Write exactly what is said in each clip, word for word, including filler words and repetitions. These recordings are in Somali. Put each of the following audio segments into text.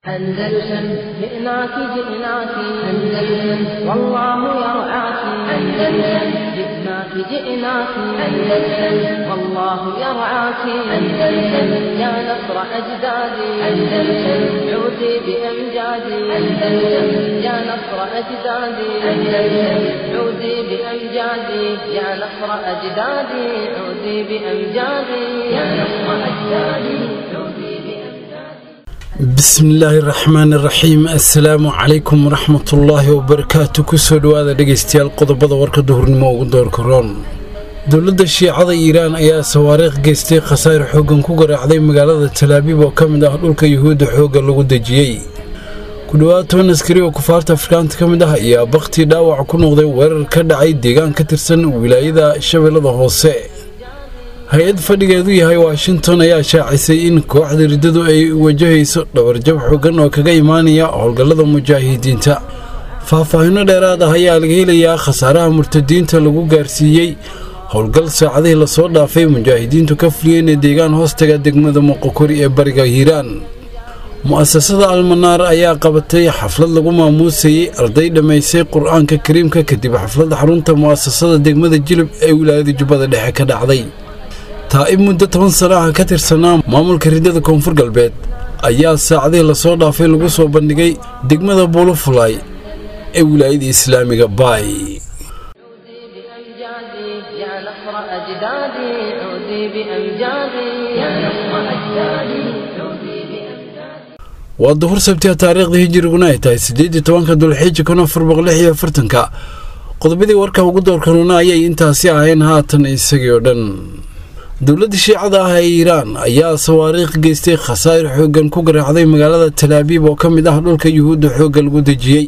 أندلسن جئناك جئناك أندلسن والله يرعاك أندلسن جئناك جئناك أندلسن والله يرعاك أندلسن يا نصر أجدادي أندلسن عودي بأمجادي أندلسن يا نصر أجدادي أندلسن عودي بأمجادي يا نصر أجدادي عودي بأمجادي يا نصر أجدادي عودي بسم الله الرحمن الرحيم السلام عليكم ورحمة الله وبركاته كسر هذا دقيستيال قضبة ورك دهور نمو دور كرون دولة الشيعة إيران أيا سواريخ جيستي خسائر حوجن كوجر عظيم مقالة تل أبيب وكم ده دول كيهود حوجر لوجود جي كلوات ونسكري وكفارة أفريقيا كم ده يا بختي داوع كون غضي ور كدعي ديجان كترسن ولاية الشبل ده هوسة hay-ad fadhigeedu yahay Washington ayaa shaacisay in kooxda riddadu ay wajahayso dhowr jab xooggan oo kaga imaanaya howlgallada mujaahidiinta faahfaahinno dheeraad ah ayaa laga helayaa khasaaraha murtadiinta lagu gaarsiiyay howlgal saacadihii la soo dhaafay mujaahidiintu ka fuliyeen deegaan hoostaga degmada Moqokori ee bariga Hiiraan mu'asasada Al-Manar ayaa qabatay xaflad lagu maamuusay arday dhameysay Qur'aanka Kariimka kadib xaflad xarunta mu'asasada degmada Jilib ee wilaayada Jubbada Dhexe ka dhacday taa'ib muddo toban sano ah ka tirsanaa maamulka riddada koonfur galbeed ayaa saacadihii la soo dhaafay lagu soo bandhigay degmada Bolofulay ee wilaayada islaamiga Baay waa duhur sabti taariikhda hijriguna ay tahay sideed iyo tobanka dulxijja kun afar boqol lix iyo afartan-ka qodobadii warka ugu doorkanuna ayay intaasi ahayn haatan isagii oo dhan dowladda shiicada ah ee Iiraan ayaa sawaariikh geystay khasaa'ir xooggan ku garaacday magaalada Tel Aviv oo ka mid ah dhulka Yuhuudda xoogga lagu dejiyay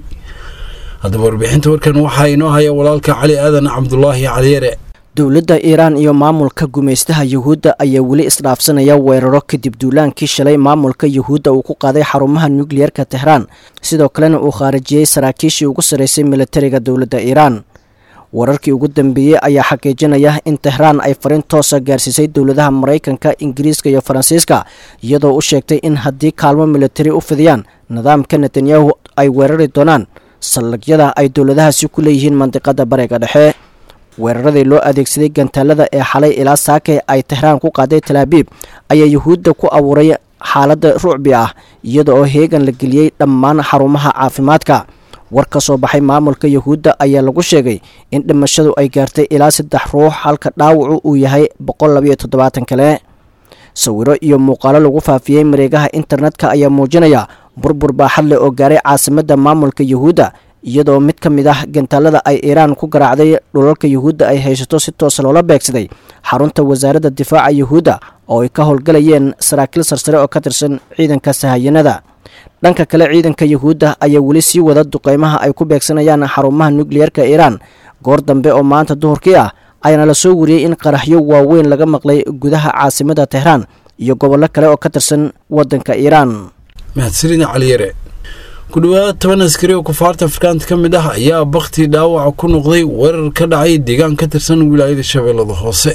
hadaba warbixinta warkan waxa inoo haya walaalka Cali Aadan Cabdullaahi Caliyare dowladda Iiraan iyo maamulka gumeystaha Yuhuudda ayaa wali isdhaafsanaya weeraro kadib duulaankii shalay maamulka Yuhuudda uu ku qaaday xarumaha nuclear-ka Tehran sidoo kalena uu khaarijiyay saraakiishii ugu sareysay militariga dowladda Iiraan wararkii ugu dambeeyay ayaa xaqiijinaya in Tehran ay fariin toos ah gaarsiisay dowladaha Mareykanka, Ingiriiska iyo Faransiiska iyadoo u sheegtay in haddii kaalmo militari u fidiyaan nidaamka Netanyahu ay weerari doonaan salagyada ay dowladahaasi ku leeyihiin mandiqada bariga dhexe weeraradii loo adeegsaday gantaalada ee xalay ilaa saake ay Tehran ku qaaday Tel Aviv ayaa Yuhuudda ku abuuray xaalada ruucbi ah iyadoo heegan la geliyay dhammaan xarumaha caafimaadka war ka soo baxay maamulka Yuhuudda ayaa lagu sheegay in dhimashadu ay gaartay ilaa saddex ruux halka dhaawacu uu yahay boqol laba iyo toddobaatan kale sawiro iyo muuqaalo lagu faafiyay mareegaha internetka ayaa muujinaya burbur baaxad leh oo gaaray caasimadda maamulka Yuhuudda iyadoo mid ka mid ah gantaalada ay Iiraan ku garaacday dhulalka Yuhuudda ay haysato si toos loola beegsaday xarunta wasaaradda difaaca Yuhuudda oo ay ka howlgalayeen saraakiil sarsare oo ka tirsan ciidanka sahayanada dhanka kale ciidanka Yuhuudda ayaa wali sii wada duqeymaha ay ku beegsanayaan xarumaha nuclear-ka Iiraan goor dambe oo maanta duhurkii ah ayana la soo wariyay in qaraxyo waaweyn laga maqlay gudaha caasimadda Tehran iyo gobollo kale oo ka tirsan wadanka Iiraan mahadsanid Caliyare ku dhawaad toban askari oo kufaarta Afrikaanta ka mid ah ayaa baqti dhaawac ku noqday weerar ka dhacay deegaan ka tirsan wilaayada Shabeellada Hoose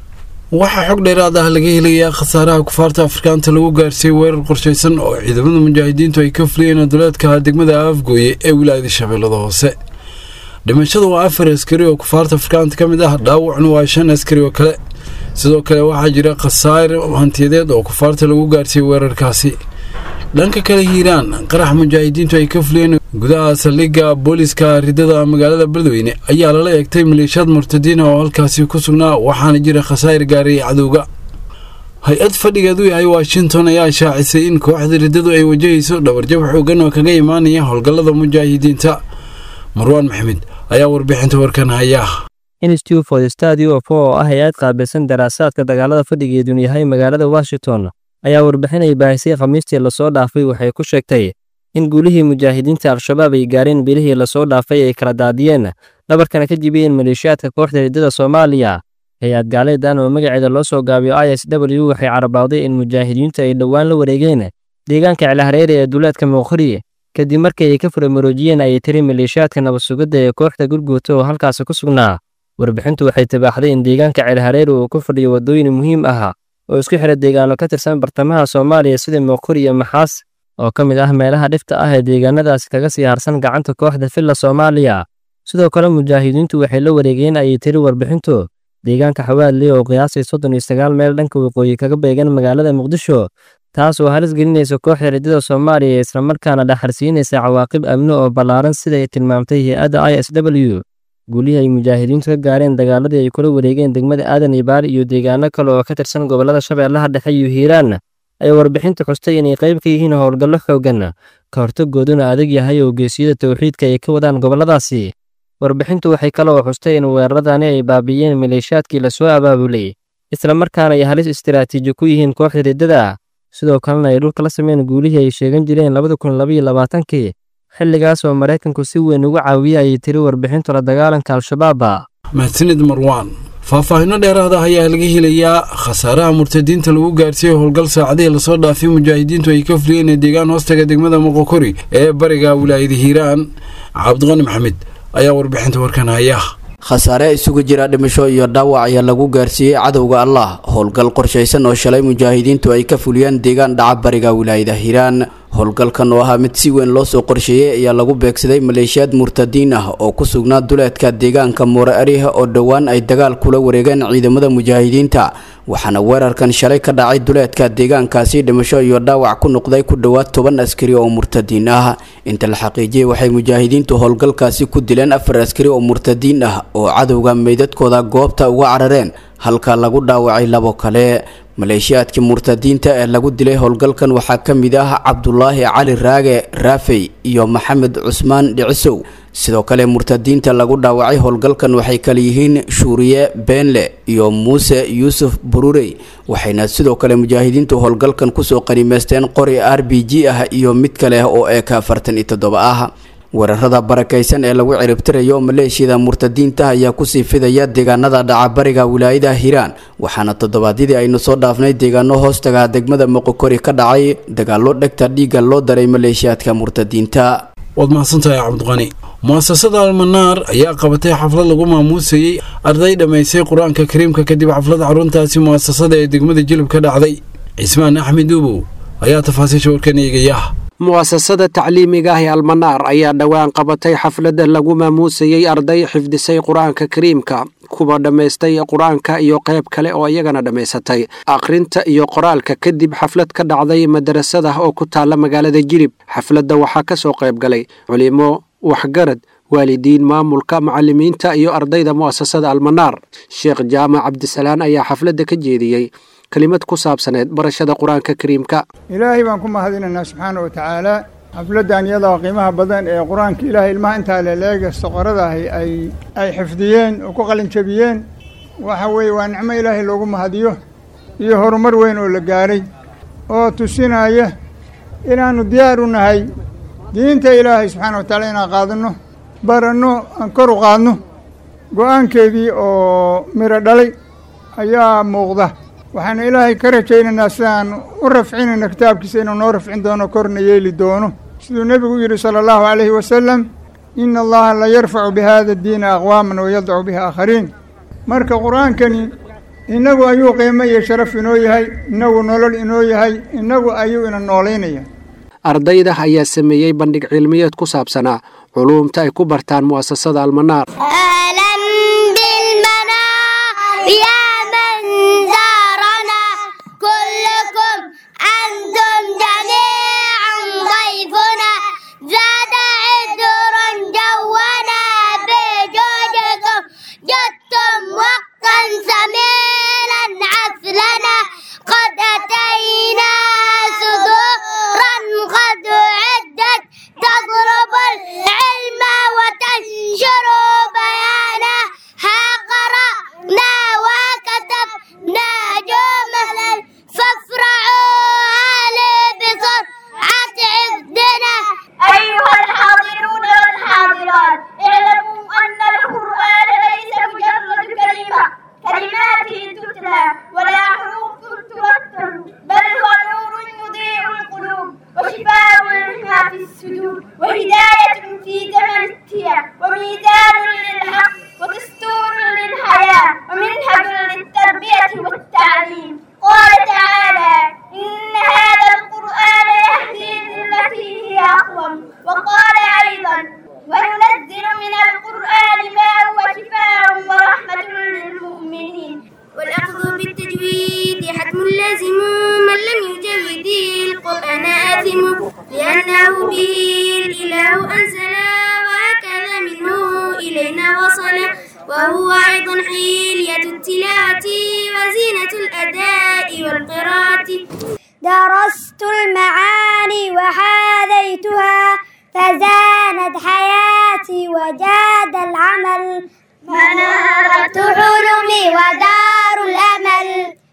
waxa xog dheeraad ah laga helayaa khasaaraha kufaarta Afrikaanta lagu gaarsiiyay weerar qorsheysan oo ciidamada mujaahidiintu ay ka fuliyeen duleedka degmada Afgooye ee wilaayada Shabeellada Hoose dhimashadu waa afar askari oo kufaarta Afrikaanta ka mid ah dhaawacna waa shan askari oo kale sidoo kale waxaa jira khasaar hantiyadeed oo kufaarta lagu gaarsiiyay weerarkaasi dhanka kale Hiiraan qarax mujaahidiintu ay ka fuliyeen gudaha saldhigga booliska riddada magaalada Beledweyne ayaa lala eegtay maleeshiyad murtadiin oo halkaasi ku sugnaa waxaana jira khasaar gaaray cadowga hay-ad fadhigeedu yahay Washington ayaa shaacisay in kooxda riddadu ay wajahayso dhowr jab xooggan oo kaga imaanaya howlgallada mujaahidiinta Marwan Maxamed ayaa warbixinta warkan haya Institute for the Study of War oo ah hay'ad qaabilsan daraasaadka dagaalada fadhigeedu yahay magaalada Washington ayaa warbixinay baahisay Khamiistii la soo dhaafay waxay ku sheegtay in guulihii mujaahidiinta Al-Shabaab ay gaareen bilihii la soo dhaafay ay kala daadiyeen dhabarkana ka jibiyeen maleeshiyaadka kooxda riddada Soomaaliya hay'ad gaaleedan oo magaceeda loo soo gaabiyo I S W waxay carabawday in mujaahidiinta ay dhawaan la wareegeen deegaanka Cilahareere ee duleedka Moqokori kadib markii ay ka furmaroojiyeen ay tiri maleeshiyaadka nabad sugidda ee kooxda gurguurta oo halkaas ku sugnaa warbixintu waxay tabaaxday in deegaanka Cilahareere uu ku fadhiyo wadooyin muhiim ah oo isku xira deegaano ka tirsan bartamaha Soomaaliya sida Moqokori iyo Maxaas oo ka mid ah meelaha dhifta ah ee deegaanadaasi kaga sii harsan gacanta kooxda Filla Soomaaliya. Sidoo kale mujaahidiintu waxay la wareegeen ayay tiri warbixintu deegaanka Xawaadle oo qiyaasay soddon iyo sagaal meel dhanka waqooyi kaga beegan magaalada Muqdisho, taas oo halis gelinaysa kooxda ridada Soomaaliya isla markaana dhaxarsiinaysa cawaaqib amni oo ballaaran sida ay tilmaamtay hay'adda I S W. Guulihii ay mujaahidiintu ka gaareen dagaaladii ay kula wareegeen degmada Aadan iyo Baari iyo deegaano kale oo ka tirsan gobollada Shabeellaha Dhexe iyo Hiiraan ay warbixintu xustay inay qayb ka yihiin howlgallo xooggan ka hortagooduna adag yahay oo geesiyada tawxiidka ay ka wadaan gobolladaasi. Warbixintu waxay kaloo xustay in weeraradani ay baabi'iyeen maleeshiyaadkii la soo abaabulay isla markaana ay halis istiraatiiji ku yihiin kooxda ridada. Sidoo kalena ay dhulka la sameeyeen guulihii ay sheegan jireen laba kun laba iyo labaatan-kii xilligaas oo Mareykanku si weyn uga caawiyay ayay tiri warbixintu la dagaalanka Al-Shabaab. mahadsanid Marwaan. faahfaahinno dheeraad ah ayaa laga helayaa khasaaraha murtadiinta lagu gaarsiiyey howlgal saacadihii lasoo dhaafay mujaahidiintu ay ka fuliyeen deegaan hoostaga degmada Moqokori ee bariga wilaayada Hiiraan. Cabdiqani Maxamed ayaa warbixinta warkan haya. khasaare isugu jira dhimasho iyo dhaawac ayaa lagu gaarsiiyey cadowga Allah howlgal qorshaysan oo shalay mujaahidiintu ay ka fuliyeen deegaan dhaca bariga wilaayada Hiiraan. howlgalkan oo ahaa mid si weyn loo soo qorsheeyay ayaa lagu beegsaday maleeshiyaad murtadiin ah oo ku sugnaa duleedka deegaanka Moore Ariha oo dhowaan ay dagaal kula wareegeen ciidamada mujaahidiinta, waxaana weerarkan shalay ka dhacay duleedka deegaankaasi dhimasho iyo dhaawac ku noqday ku dhawaad toban askari oo murtadiin ah. inta la xaqiijiyay waxay mujaahidiintu howlgalkaasi ku dileen afar askari oo murtadiin ah oo cadowga meydadkooda goobta uga carareen, halka lagu dhaawacay labo kale. maleeshiyaadkii murtadiinta ee lagu dilay howlgalkan waxaa ka mid ah Cabdullaahi Cali Raage Raafey iyo Maxamed Cusmaan Dhicisow. sidoo kale murtadiinta lagu dhaawacay howlgalkan waxay kala yihiin Shuuriye Beenle iyo Muuse Yuusuf Bururey, waxayna sidoo kale mujaahidiintu howlgalkan kusoo qaniimeysteen qori R B G ah iyo mid kale oo E K afartan iyo toddoba ah. weerarada barakaysan ee lagu ciribtirayo maleeshiyada murtadiinta ayaa ku sii fidaya deegaanada dhaca bariga wilaayada Hiiraan, waxaana toddobaadyadii aynu soo dhaafnay deegaano hoostaga degmada Moqokori ka dhacay dagaallo dhegta dhiiga loo daray maleeshiyaadka murtadiinta. waad mahadsantahay Cabdiqani. muasasada Al-Manaar ayaa qabatay xaflad lagu maamuusayay arday dhamaysay Quraanka Kariimka kadib xaflad xaruntaasi muasasada ee degmada Jilib ka dhacday. Ismaan Axmed Duubo ayaa tafaasiisha warkan eegaya. muasasada tacliimiga ah ee Al-Manaar ayaa dhawaan qabatay xaflada lagu maamuusayay arday xifdisay Quraanka Kariimka, kuwa dhamaystay Quraanka iyo qayb kale oo iyagana dhamaysatay akhrinta iyo qoraalka kadib xaflad ka dhacday madrasada oo ku taala magaalada Jilib. xafladda waxaa ka soo qayb galay culimo, waxgarad, waalidiin, maamulka, macallimiinta iyo ardayda muasasada Al-Manaar. Sheekh Jaamac Cabdisalaan ayaa xafladda ka jeediyay كلمة كصاب سنة برشة قرآن كريم كا إلهي بانكم هذين الناس سبحانه وتعالى حفلة أن يضع قيمها بدن قرآن إلهي الماء انت على لاقى الصقرة هي أي أي حفظيين وكقل شبيين وحوي ونعم إلهي لوجم هديه يهور مروين ولا جاري أو تسينا يه إلى أن ديارنا هاي دينت إلهي سبحانه وتعالى إن قادنه برنه أنكروا قادنه قرآن كذي أو مردلي أيام مغضة waxaan ilaahay ka rajaynaynaa sidaan u rafcinayna kitaabkiisa inuu noo rafcin doono korna yeeli doono siduu nebigu yidhi sala allahu calayhi wasalam ina allaha la yarfacu bihada diina aqwaaman wayadcu bihi aakhariin. marka qur-aankani innagu ayuu qiimo iyo sharaf inoo yahay, innagu nolol inoo yahay, innagu ayuu ina noolaynaya. ardayda ayaa sameeyey bandhig cilmiyeed ku saabsanaa culuumta ay ku bartaan muasasada Al-Manaar. قال تعالى إن هذا القرآن يهدي أقوم. وقال أيضا: وننزل من القرآن ما هو شفاء ورحمة للمؤمنين. والأخذ بالتجويد حتم لازم، من لم يجود القرآن آثم، لأنه به الإله أنزل وهكذا منه إلينا وصل، وهو أيضا حلية التلاوة وزينة الأداء والقراءة. درست المعاني وحاذيتها، فزانت حياتي وجاد العمل، منارة حلمي ودار الأمل،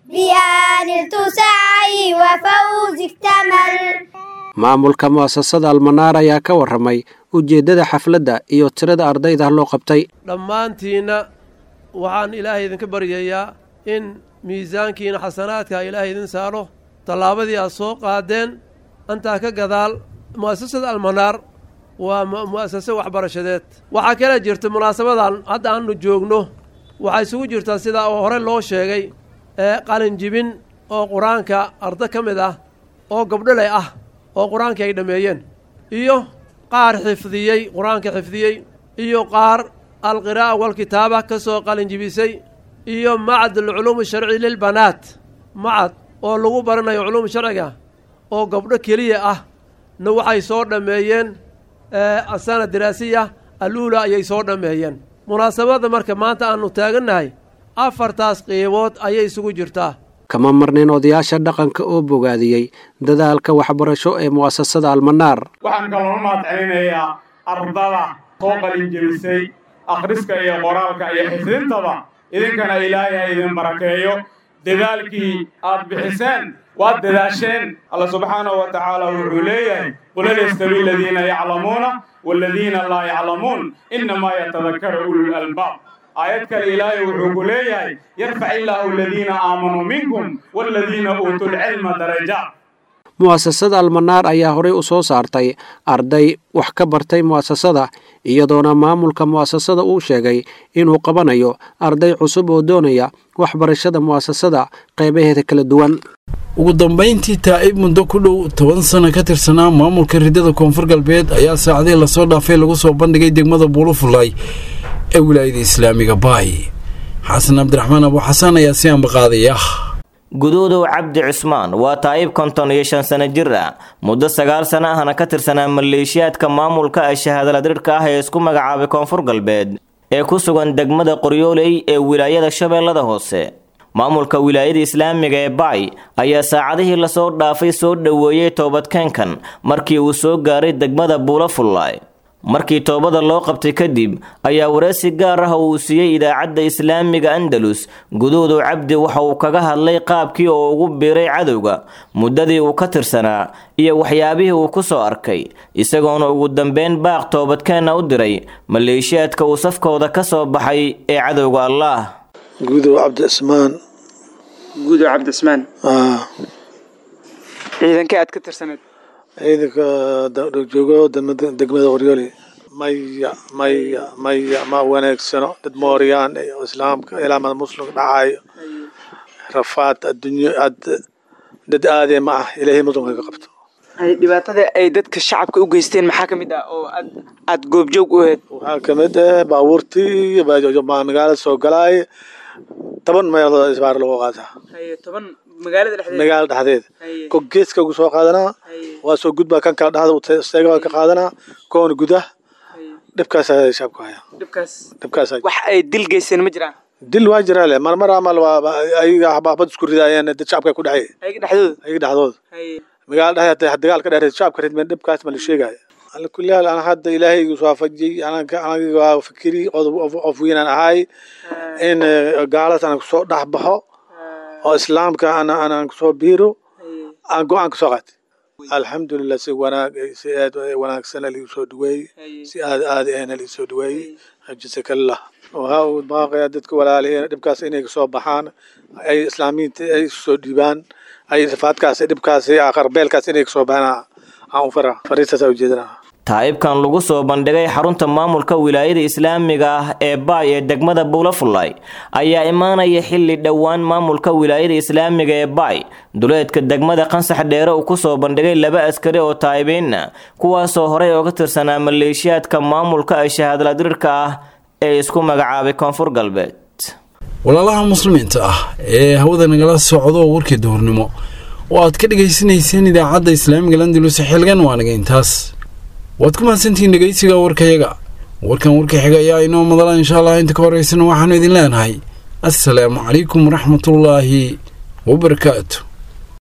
بها نلت سعي وفوزي اكتمل. maamulka mu'asasada almanaar ayaa ka warramay ujeeddada xafladda iyo tirada ardayda loo qabtay. dhammaantiinna waxaan ilaahay idinka baryayaa in miisaankiina xasanaadka ilaahay idin saaro tallaabadii aad soo qaadeen. antaa ka gadaal mu'asasada almanaar waa mu'asase waxbarashadeed. waxaa kala jirta munaasabadan hadda aanu joogno waxaa isugu jirtaa sida oo hore loo sheegay ee qalinjibin oo qur-aanka arda ka mid ah oo gabdholey ah oo qur-aankii ay dhammeeyeen, iyo qaar xifdiyey qur-aanka xifdiyey, iyo qaar alqiraa'a walkitaaba ka soo qalinjibisay, iyo macad alculuum sharci lilbanaat, macad oo lagu baranayo culuum sharciga oo gabdho keliya ah na waxay soo dhammeeyeen asana diraasiya aluula ayay soo dhammeeyeen. munaasabadda marka maanta aanu taagannahay afartaas qiibood ayay isugu jirtaa. kama marnayn odayaasha dhaqanka oo bogaadiyey dadaalka waxbarasho ee mu'asasada almanaar. waxaan kaloo mahadcelinayaa ardada soo qalinjebisay akhriska iyo qoraalka iyo xifdintaba. idinkana ilaahay ha idin barakeeyo. dadaalkii aad bixiseen waad dadaasheen. alla subxaanahu wa tacaala wuxuu leeyahay: qul hal yastawi aladiina yaclamuuna waaladiina laa yaclamuun innamaa yatadakkaru ulul albaab. aayad kale ilaahay wuxuu ku leeyahay: yarfac illaahu aladiina aamanuu minkum waaladiina uutuu lcilma darajaat. mu'asasada almanaar ayaa horay u soo saartay arday wax ka bartay mu'asasada, iyadoona maamulka mu'asasada uu sheegay inuu qabanayo arday cusub oo doonaya waxbarashada mu'asasada qaybaheeda kala duwan. ugu dambayntii taa'ib muddo ku dhow toban sano ka tirsanaa maamulka ridada koonfur galbeed ayaa saacadihii lasoo dhaafay lagu soo bandhigay degmada buulufulay ee wilaayada islaamiga baay. xasan cabdiraxmaan abu xasan ayaa si ambaqaadaya. guduudow cabdi cusmaan waa taa'ib konton iyo shan sano jir ah, muddo sagaal sano ahna ka tirsanaa maleeshiyaadka maamulka ee shahaadaladirhka ah ee isku magacaabay koonfur galbeed ee ku sugan degmada qoryooley ee wilaayada shabeellada hoose. maamulka wilaayada islaamiga ee baay ayaa saacadihii lasoo dhaafay soo dhoweeyey toobadkeenkan markii uu soo gaaray degmada buulafulay. markii toobada loo qabtay kadib ayaa wareysi gaar ah uu siiyey idaacadda islaamiga andalus. guduudow cabdi waxa uu kaga hadlay qaabkii oo ugu biiray cadowga, muddadii uu ka tirsanaa, iyo waxyaabihii uu ku soo arkay, isagoona ugu dambeyn baaq toobadkeenna u diray maleeshiyaadka uu safkooda ka soo baxay ee cadowga allaah. guduudow cabdi cismaan. guduudow cabdi cismaan. ciidankee aad ka tirsaneed? ciidanka joogo degmada qoryooley. maya maya maya ma wanaagsano. dad mooriyaan iyo islaamka ilaa muslimka dhacayo rafaad adduunyo aad dad aadee ma ah. ilaahay muslimka ka qabto. dhibaatada ay dadka shacabka u geysteen maxaa ka mid ah oo aad aad goobjoog u ahayd? waxaa ka mid ah baabuurtii magaalada soo galaay toban meelood isbaar lagu qaataa. toban magaalada dhexdeeda magaalada dhexdeeda ko geeska ugu soo qaadanaa waa soo gudbaa kan kala dhexda isteega ka qaadanaa koona gudaha. dhibkaas ayaa shacabku haya. dhibkaas dhibkaas wax ay dil geysteen ma jiraan? dil waa jiraa le marmar amal waa ayaga xabaabad isku ridaayeen dad shacabka ku dhacay ayaga dhexdooda ayaga dhexdooda magaalada dhexdeeda dagaal ka dheereed shacabka ridmeen. dhibkaas ma la sheegay. على كل حال أنا هذا إلهي وصافجي أنا أنا فكري أو أو فين أنا هاي إن قالت أنا كسر دحبها أو إسلام كأنا أنا كسر بيرو أنا جو أنا كسرت الحمد لله سي وانا سي وانا سنة اللي سودوي سي هذا أنا اللي سودوي جزاك الله وها باقي عدتك ولا عليه دبكاس إني كسر بحان أي إسلامي أي سوديبان أي صفات كاس دبكاس آخر بيل كاس إني كسر بحنا عن فرا فريسة سوجدنا. taa'ibkan lagu soo bandhigay xarunta maamulka wilaayada islaamiga ah ee baay ee degmada buulafulay ayaa imaanaya xilli dhowaan maamulka wilaayada islaamiga ee baay duleedka degmada qansax dheere uu ku soo bandhigay laba askari oo taa'ibiina kuwaasoo horey uga tirsanaa maleeshiyaadka maamulka ay shahaadala dirirka ah ee isku magacaabay koonfur galbeed walaalaha muslimiinta ah ee hawada nagala socdo warkii duhurnimo oo aad ka dhegaysanayseen idaacadda islaamiga landulus xilgan waa naga intaas waad ku mahadsantihiin dhegaysiga warkayaga warkan warka xiga ayaa inoo madala insha allah inta ka horeysana waxaanu idin leenahay assalaamu calaykum waraxmatullaahi wabarakaatu